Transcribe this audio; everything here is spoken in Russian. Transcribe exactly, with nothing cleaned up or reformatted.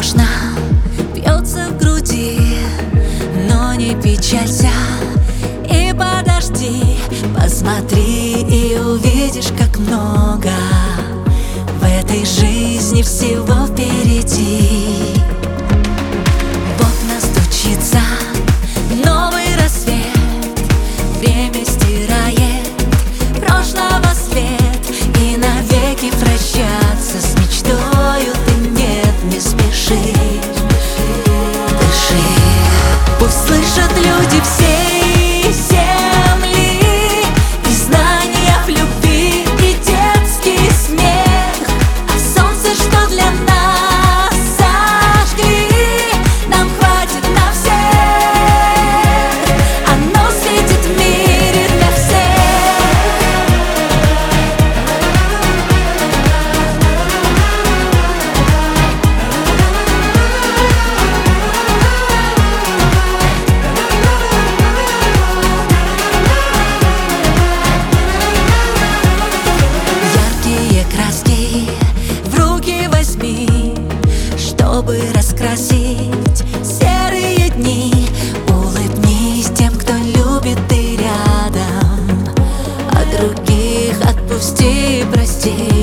тревожно, бьется в груди, но не печалься и подожди. Посмотри и увидишь, как много в этой жизни всего впереди. В окна стучится новый рассвет, время стирает прошлого след, и навеки прощаться с мечтою ты нет, не спеши, дыши. Пусть слышат люди всей земли признания в любви и детский смех, а солнце, что для нас зажгли, нам хватит на всех. Оно светит в мире для краски в руки возьми, чтобы раскрасить серые дни. Улыбнись тем, кто любит, ты рядом, а других отпусти, прости.